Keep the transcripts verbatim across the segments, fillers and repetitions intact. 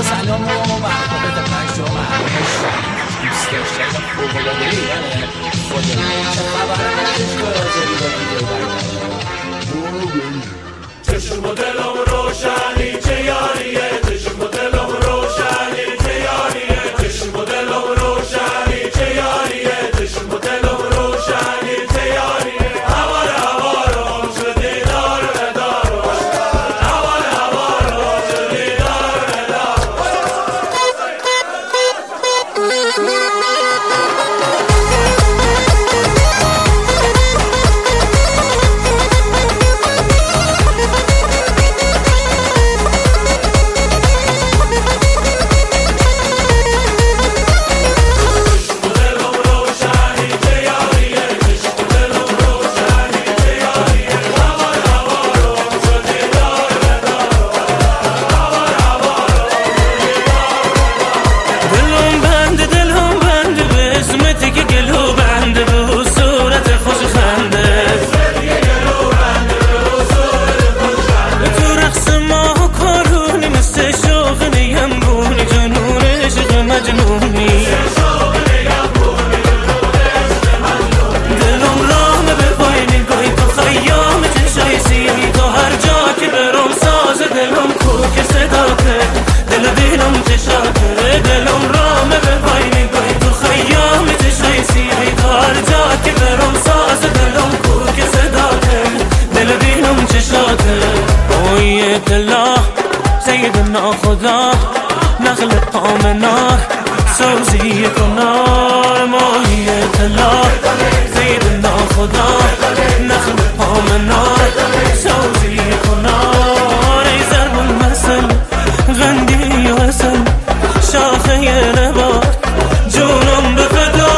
سلام و مرحبت پنجم همش دوست داشتن فوق‌العاده ایرانه خدا چه خبره نداشت که آزاری با دیگه بردن چشم و دلم روشنی چه یاریه چشم و دلم روشنی چه یاریه چشم و دلم روشنی چه یاریه چشم و دلم روشنی چه یاریه هوار هوارم شدی دار ندارم هوار هوارم شدی دار ندارم خدا نخل آمنار سوزی کنار ماهی اطلاع سیدنا خدا نخل آمنار سوزی کنار ای ضرب المثل غندی و اصل شاخه نبات جونم به فدا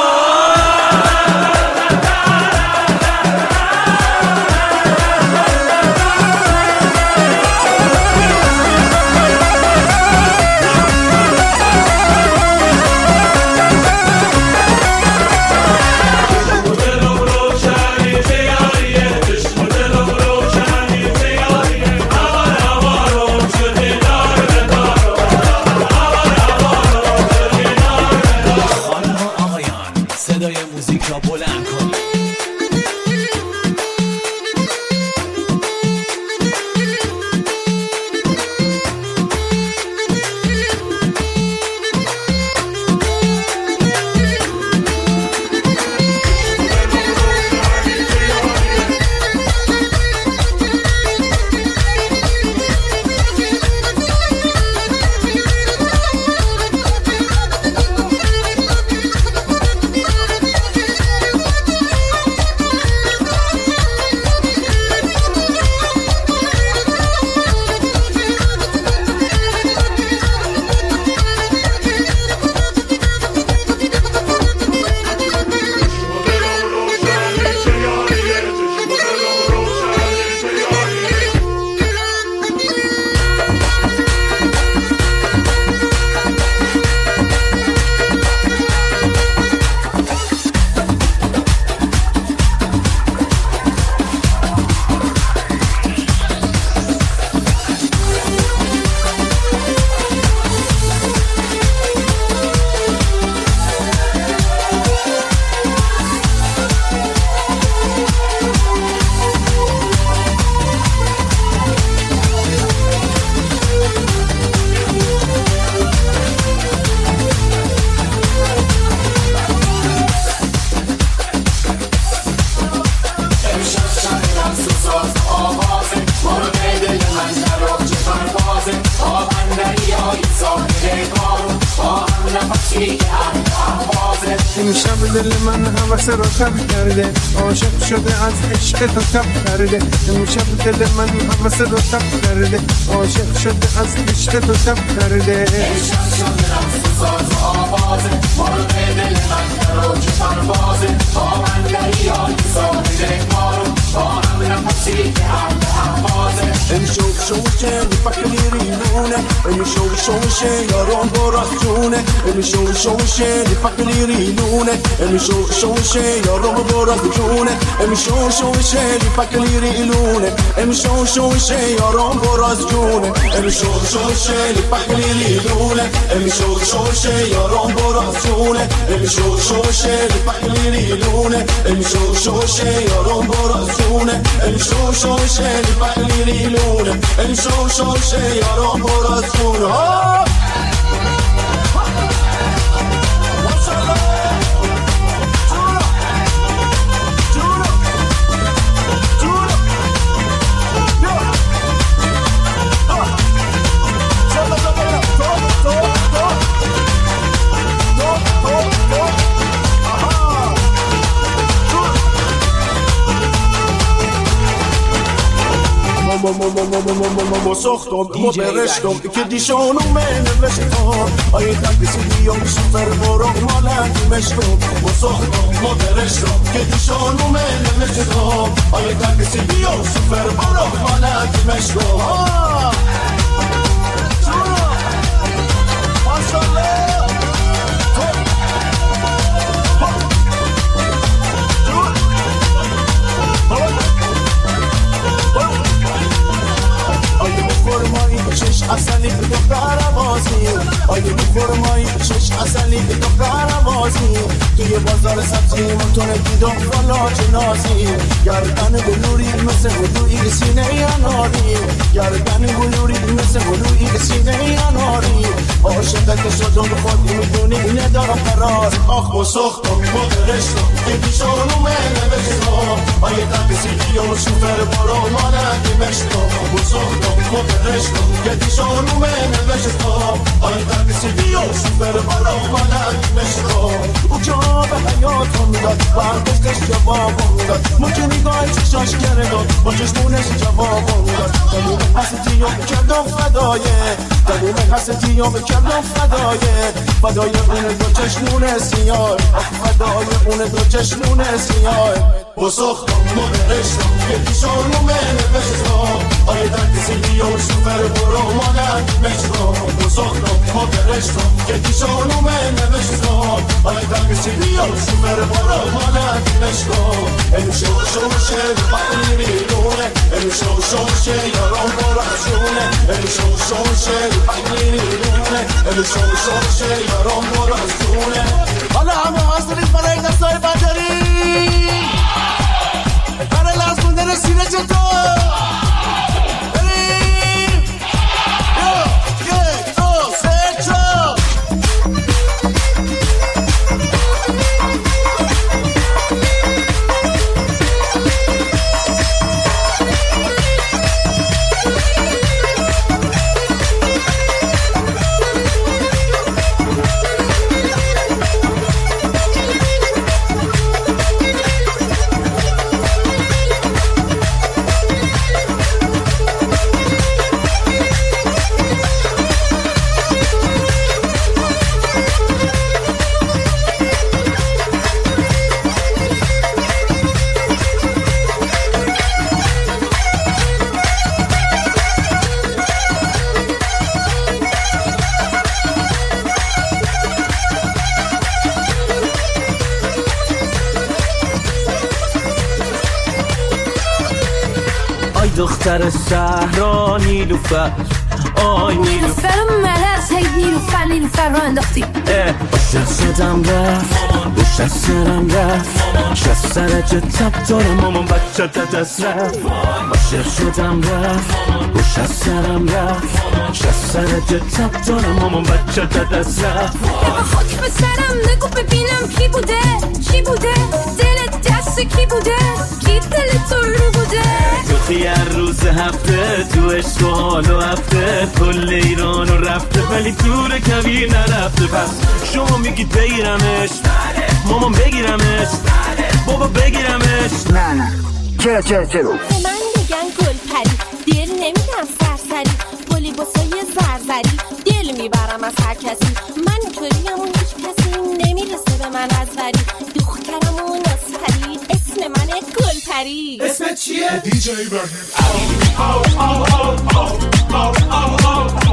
امشب دل من هوس رو کم کرده عاشق شده از عشق تو کم کرده امشب دل من هوس رو کم کرده عاشق شده از عشق تو کم کرده عشق شده رقص و ساز و آوازه مرغ دل من در اوج پروازه با من دریای ساحل کارو با هم نفسی که هم به هم بازه امشب شو چه فکری نونه امشب شوشه یارم براز جونه امی شو شوشه لیفقلی ریلونه امی شو شوشه یارم براز جونه امی شو شوشه لیفقلی ریلونه امی شو شوشه یارم براز جونه امی شو شوشه لیفقلی ریلونه امی شو شوشه یارم براز جونه امی شو شوشه لیفقلی ریلونه امی شو شوشه یارم براز جونه امی شو شوشه لیفقلی ریلونه امی شو شوشه یارم براز جونه ما ساختم ما برشتم که دیشانو من نوشتم آیه تکسی بیام سوپر برام مالکی مشتم ما ساختم ما برشتم که دیشانو من نوشتم آیه تکسی بیام سوپر برام مالکی مشتم چش اصلی که دختر بازی آیه میفرمایی چش اصلی که دختر بازی توی بازار سبزی متونه دیدم والا جنازی گردن بلوری مثل هلوی سینه اناری گردن بلوری مثل هلوی سینه اناری عاشقت شدم خودی میدونی ندارم قرار آخ و سختم مدرشتم که بیشانو من نوشتم آیه تکسی بیام شوفر برا مالکی مشتم و سختم مدرشتم که دیشانو من نوشتم آیه تکسی بیام شوفر برا مالکی مشتم او که به حیاتم داد برداشتش جوابم داد ممکن نگاهی چشاش کرداد با چشمونش جوابم داد دلوم حسدیام کردم فدایه دلوم حسدیام کردم فدایه فدای اون دو چشمون سیاه فدای اون دو چشمون سیاه با ساختم مدرشتم که دیشانو من نوشتم آیه تکسی بیام شوفر برا مالکی مشتم با ساختم مدرشتم که دیشانو من نوشتم آیه تکسی بیام شوفر برا مالکی مشتم ام شو شوشه بقلی ریلونه ام شو شوشه یارم براز جونه ام شو شوشه بقلی ریلونه ام شو شوشه یارم براز جونه حالا همه حاضرید برای دستای بدری برای لرزوندن سینه چطور بریم یک دو سه چهار دختر صحرا نیلوفر آی نیلوفر ملز هی نیلوفر نیلوفر رو انداختی عاشق شدم رفت روش از سرم رفت شست سرجه تب دارم مامان بچه تا دست رفت عاشق شدم رفت روش از سرم رفت شست سرجه تب دارم مامان بچه تا دست رفت خاک به سرم نگو ببینم کی بوده چی بوده دل دست کی بوده کی دل تو رو بوده تو هر روز هفته تو عشق و حال و هفته کل ایران و رفته ولی دور کبیر نرفته پس شما میگید بگیرمش مامان بگیرمش بابا بگیرمش نه نه چرا چرا چرا به من بگن گل پری دل نمیدم سرسری با لباسای زرزری دل میبرم از هر کسی من اینطوریم و هیچ کسی نمیرسه به من از وری دخترم و نازپری اسم من گل پری اسمت چیه؟ دی جی برهیم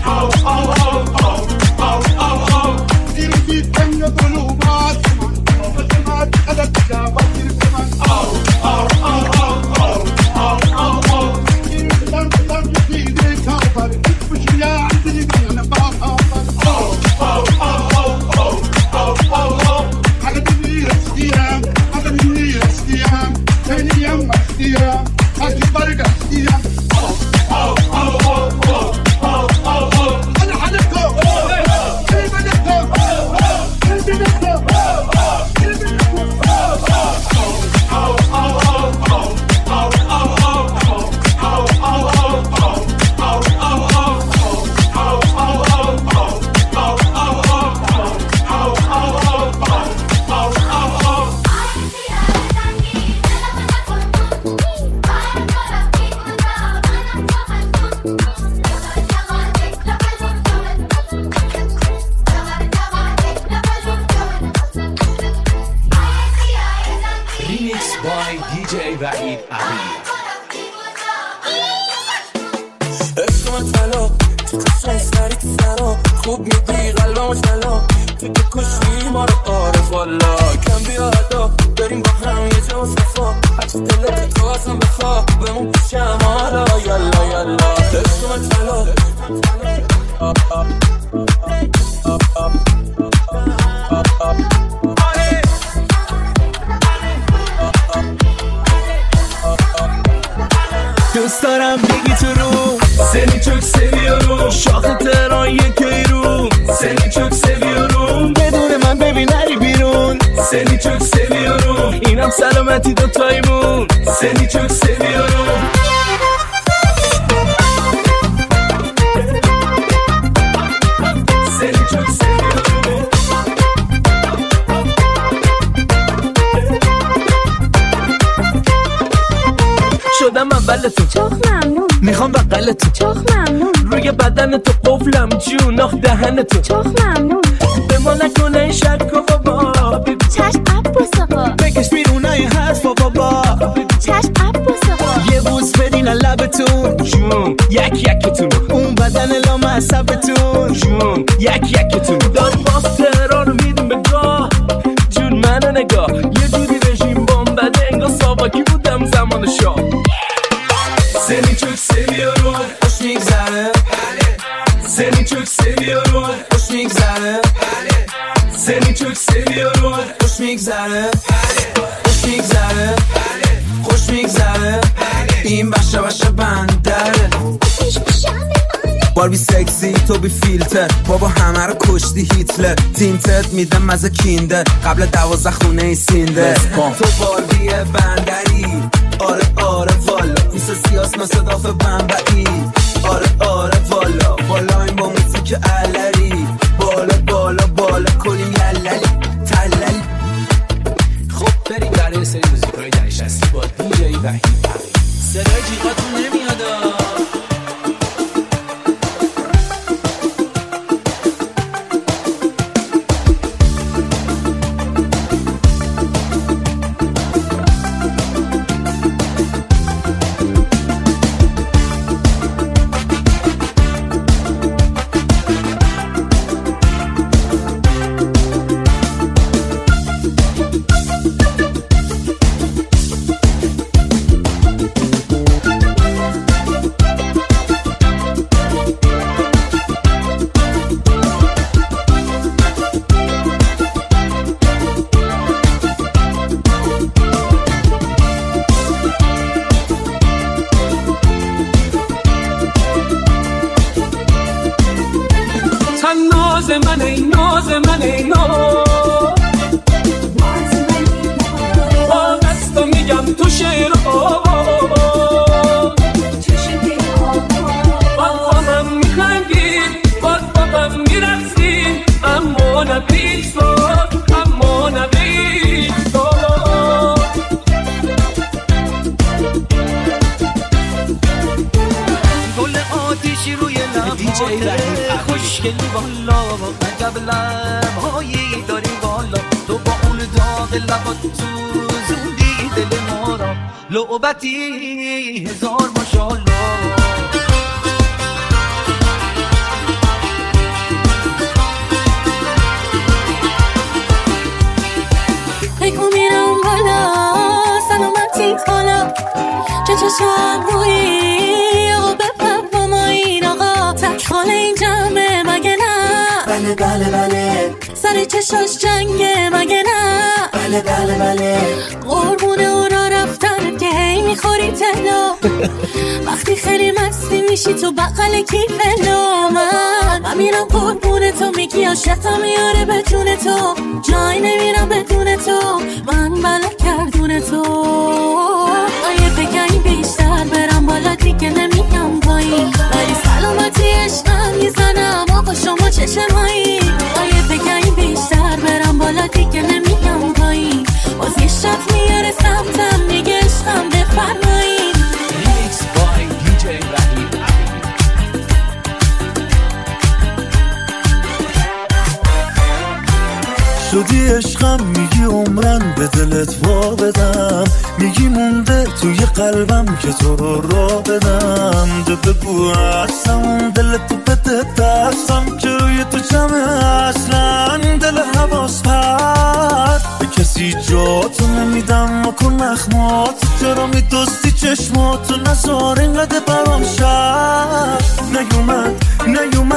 دوست دارم بگی تو رو seni çok seviyorum شاخ تهران یک کیرون seni çok seviyorum بدون من ببین نری بیرون seni çok seviyorum اینم سلامتی دوتایمون seni çok seviyorum seni çok seviyorum شدم اولتون چخ ممنون میخوام بغلتون چخ ممنون روی بدن تو قفلم جون آخ دهن تو چخ ممنون به ما نکنه شک و بابا چشم عباس آقا بکش بیرونای حرف و بابا چشم عباس آقا یه بوس بدین لبتون جون یک یکتون اون بدن لام عصبتون جون یک یکتون داد باز تهران رو میدیم به گاه جون منو نگاه یه جوری رژیم بام بده انگار ساواکی بودم زمان شاه seni çok seviyorum hoş میگذره seni çok seviyorum hoş میگذره seni çok seviyorum hoş میگذره hoş میگذره خوش میگذره این بخش بخش بندره باربی سکسی تو بی فیلتر بابا همه رو کشتی هیتلر تینتد میدم مزه کیندر قبل دوازده خونه ای سینده تو باربی بندری آره آره والا میسه سیاس مثل داف بمبئی آره آره والا والا این با موسیک علری بالا بالا بالا کلیم یللی تللی خب بریم برای سری موزیکای دهه شصت با دیجی وحید صدای جیغاتون نمیاد ناز من ای ناز من ای ناز با دستم میگم تو شعر آواز باز بابم میخندید باز بابم میرقصید اما نبید ساد اما نبید ساد گل آتیشی روی لباته خوشگلی بالا قبلم هایی داری بالا تو با اون داغ لبات تو زودی دل ما را لعبتی هزار ماشالله باشم روی آقا بپر با ما این آقا تکخال این جمعه مگه نه؟ بله بله بله سر چشاش جنگه مگه نه؟ بله بله بله قربون اونا رفتن که هی میخوری تلا وقتی خیلی مستی میشی تو بقل کیفلا من من میرم قربون تو میگی عاشقم میاره به جون تو جای نمیرم بدون تو من بلا کردون تو آیه بگنی بیشتر برم بالا دیگه نمیگم پایین ولی سلامتی عشقم میزنم آقا شما چشمایی آیه بگنی بیشتر برم بالا دیگه نمیگم پایین باز یه شب میاره سمتم میگه عشقم بفرمایین Remix by دی جی وحید شدی عشقم میگی عمرن به دلت وا بدم میگی مونده توی قلبم که تو رو را بدم ده بگو اصلا دلت تو بده دستم که روی تو جمعه اصلا دل حواس پرد به کسی جاتو نمیدم و کن نخمات چرا میدستی چشماتو نزار اینقدر برام شد نیومد نیومد